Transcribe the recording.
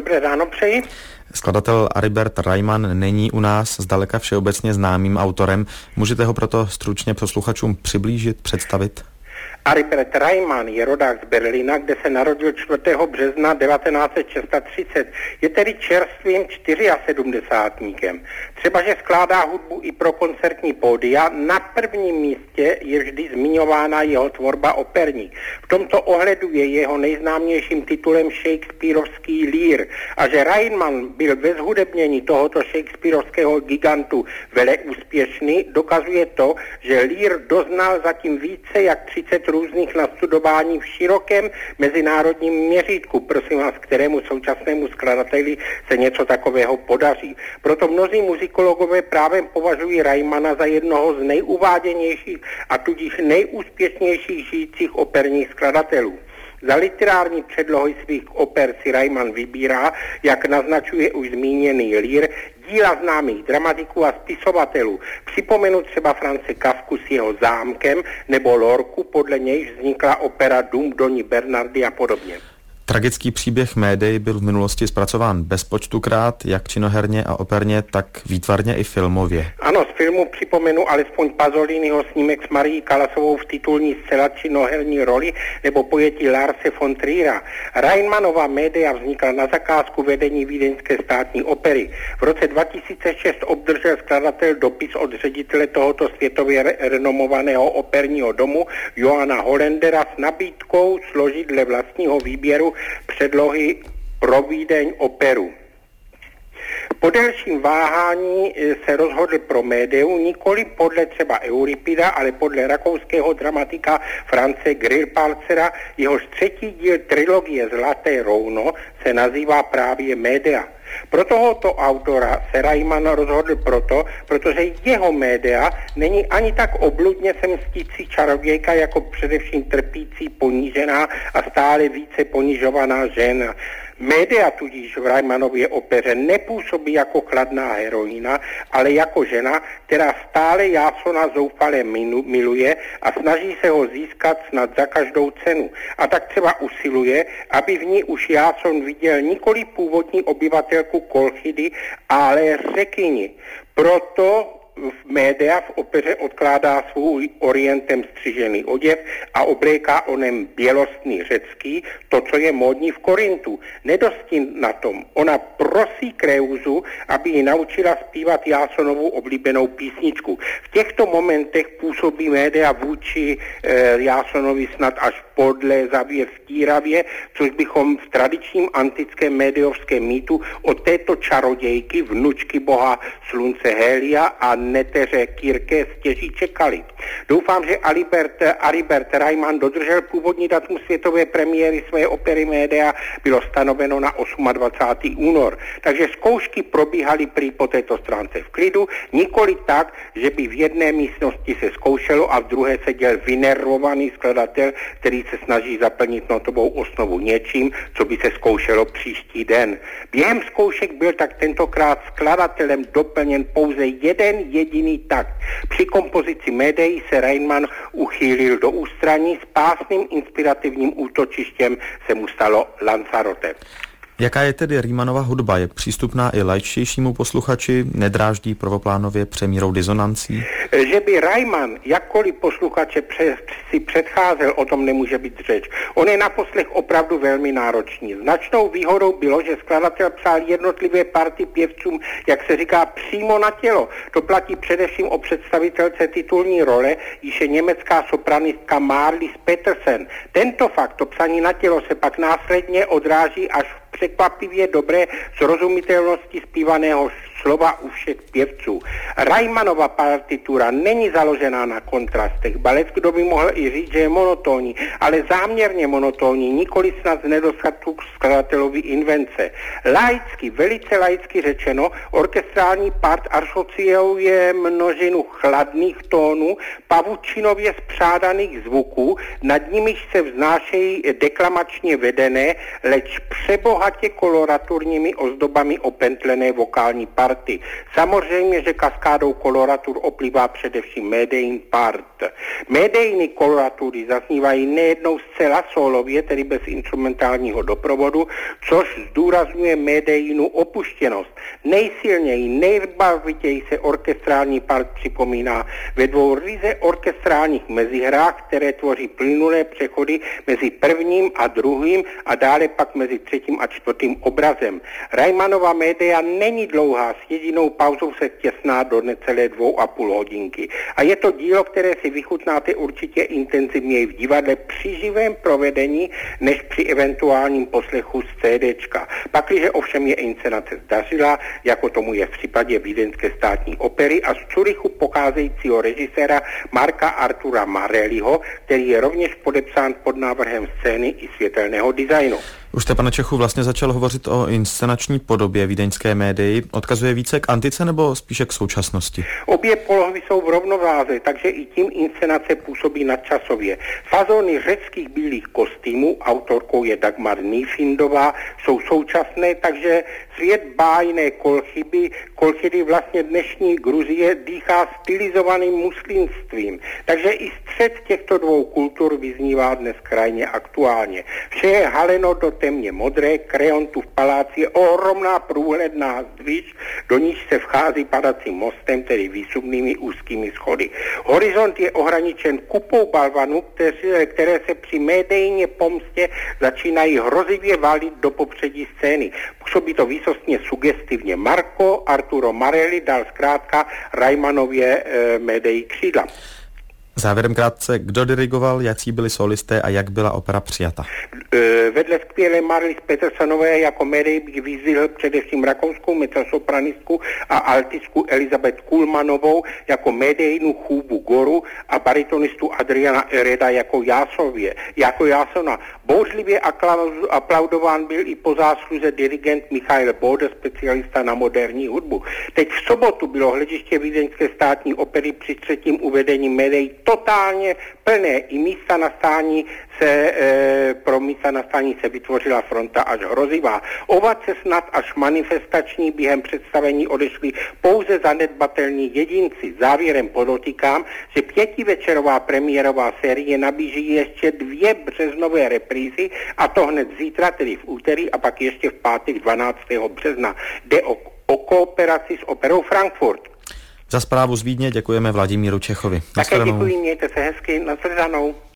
Dobré ráno přeji. Skladatel Aribert Reimann není u nás zdaleka všeobecně známým autorem. Můžete ho proto stručně posluchačům přiblížit, představit? Aribert Reimann je rodák z Berlína, kde se narodil 4. března 1936. Je tedy čerstvým 74. Třeba, že skládá hudbu i pro koncertní pódia, na prvním místě je vždy zmiňována jeho tvorba operní. V tomto ohledu je jeho nejznámějším titulem Shakespearovský lír. A že Reimann byl ve zhudebnění tohoto shakespearovského gigantu veleúspěšný, dokazuje to, že lír doznal zatím více jak 30 různých nastudování v širokém mezinárodním měřítku, prosím vás, kterému současnému skladateli se něco takového podaří. Proto mnozí muzikologové právě považují Reimanna za jednoho z nejuváděnějších a tudíž nejúspěšnějších žijících operních skladatelů. Za literární předlohy svých oper si Reimann vybírá, jak naznačuje už zmíněný lír, díla známých dramatiků a spisovatelů. Připomenu třeba France Kafku s jeho Zámkem nebo Lorku, podle nějž vznikla opera Dům Doni Bernardy a podobně. Tragický příběh Médej byl v minulosti zpracován bezpočtukrát, jak činoherně a operně, tak výtvarně i filmově. Ano, z filmu připomenu alespoň Pasoliniho snímek s Marií Kalasovou v titulní zcela činoherní roli nebo pojetí Larse von Triera. Reimannova Médea vznikla na zakázku vedení Vídeňské státní opery. V roce 2006 obdržel skladatel dopis od ředitele tohoto světově renomovaného operního domu Johanna Hollendera s nabídkou složit dle vlastního výběru předlohy pro Vídeň operu. Po delším váhání se rozhodl pro Médeu nikoli podle třeba Euripida, ale podle rakouského dramatika France Grillparzera, jehož třetí díl trilogie Zlaté rouno se nazývá právě Médea. Pro tohoto autora se Reimann rozhodl protože jeho Médea není ani tak obludně se mstící čarodějka, jako především trpící, ponížená a stále více ponižovaná žena. Médea tudíž v Reimannově opeře nepůsobí jako chladná heroína, ale jako žena, která stále Jasona zoufale miluje a snaží se ho získat snad za každou cenu. A tak třeba usiluje, aby v ní už Jason viděl nikoli původní obyvatelku Kolchidy, ale řekyni. Proto Médea v opeře odkládá svůj orientem střižený oděv a obléká onem bělostný řecký, to, co je módní v Korintu. Nedosti na tom. Ona prosí Kreuzu, aby ji naučila zpívat Jasonovu oblíbenou písničku. V těchto momentech působí Médea vůči Jasonovi snad až podlézavě, vtíravě, což bychom v tradičním antickém médeovském mýtu od této čarodějky, vnučky boha slunce Hélia a neteře Kirke stěží čekali. Doufám, že Aribert Reimann dodržel původní datum světové premiéry své opery Médea, bylo stanoveno na 28. únor. Takže zkoušky probíhaly prý po této stránce v klidu, nikoli tak, že by v jedné místnosti se zkoušelo a v druhé seděl vynervovaný skladatel, který se snaží zaplnit notovou osnovu něčím, co by se zkoušelo příští den. Během zkoušek byl tak tentokrát skladatelem doplněn pouze jeden jediný takt. Při kompozici Médei se Reimann uchýlil do ústraní, s pásným inspirativním útočištěm se mu stalo Lanzarote. Jaká je tedy Reimannova hudba? Je přístupná i laičtějšímu posluchači? Nedráždí prvoplánově přemírou disonancí? Že by Reimann jakkoliv posluchače si předcházel, o tom nemůže být řeč. On je na poslech opravdu velmi náročný. Značnou výhodou bylo, že skladatel psal jednotlivé party pěvcům, jak se říká, přímo na tělo. To platí především o představitelce titulní role, již je německá sopranistka Marlies Petersen. Tento fakt, to psaní na tělo, se pak následně odráží až v překvapivě dobré srozumitelnosti zpívaného slova u všech pěvců. Reimannova partitura není založená na kontrastech. Kdo by mohl i říct, že je monotónní, ale záměrně monotónní, nikoli snad z nedostatku skladatelovy invence. Laicky, velice laicky řečeno, orchestrální part asociuje množinu chladných tónů, pavučinově spřádaných zvuků, nad nimiž se vznášejí deklamačně vedené, leč přebohatě koloraturními ozdobami opentlené vokální party. party. Samozřejmě, že kaskádou koloratur oplývá především Medein part. Medejny koloratury zaznívají nejednou zcela solově, tedy bez instrumentálního doprovodu, což zdůrazňuje Medeinu opuštěnost. Nejsilněji, nejbarvitěji se orchestrální part připomíná ve dvou ryze orchestrálních mezihrách, které tvoří plynulé přechody mezi prvním a druhým a dále pak mezi třetím a čtvrtým obrazem. Rajmanova Medea není dlouhá, s jedinou pauzou se těsná do necelé 2,5 hodinky. A je to dílo, které si vychutnáte určitě intenzivněji v divadle při živém provedení, než při eventuálním poslechu z CDčka. Pakliže ovšem je inscenace zdařila, jako tomu je v případě Vídeňské státní opery a z Curychu pocházejícího režiséra Marka Artura Marelliho, který je rovněž podepsán pod návrhem scény i světelného designu. Už jste, pane Čechu, vlastně začal hovořit o inscenační podobě vídeňské Médii. Odkazuje více k antice nebo spíše k současnosti? Obě polohy jsou v rovnováze, takže i tím inscenace působí nadčasově. Fazony řeckých bílých kostýmů, autorkou je Dagmar Nýfindová, jsou současné, takže svět bájné kolchydy vlastně dnešní Gruzie dýchá stylizovaným muslimstvím. Takže i střed těchto dvou kultur vyznívá dnes krajně aktuálně. Vše je haleno do temně modré, kreon tu v paláci je ohromná průhledná zdviž, do níž se vchází padacím mostem, tedy výsuvnými úzkými schody. Horizont je ohraničen kupou balvanů, které se při Médejně pomstě začínají hrozivě valit do popředí scény. Působí to výsostně sugestivně. Marco Arturo Marelli dal zkrátka Rajmanově Médeji křídla. Závěrem krátce, kdo dirigoval, jací byli solisté a jak byla opera přijata? Vedle skvělé Marlis Petersonové jako Médej bych vyzdvihl především rakouskou mezzosopranistku a altistku Elizabeth Kuhlmanovou jako Médejnu Chúbu Goru a baritonistu Adriana Ereda jako Jásona. Bouřlivě aplaudován byl i po zásluze dirigent Michael Bode, specialista na moderní hudbu. Teď v sobotu bylo hlediště Vídeňské státní opery při třetím uvedení Médej totálně plné. I pro místa na stání se vytvořila fronta až hrozivá. Ovace snad až manifestační během představení odešli pouze zanedbatelní jedinci. Závěrem podotýkám, že 5večerová premiérová série nabízí ještě 2 březnové reprízy, a to hned zítra, tedy v úterý, a pak ještě v pátek 12. března. Jde o kooperaci s operou Frankfurt. Za zprávu z Vídně děkujeme Vladimíru Čechovi. Také děkuji, mějte se hezky, nashledanou.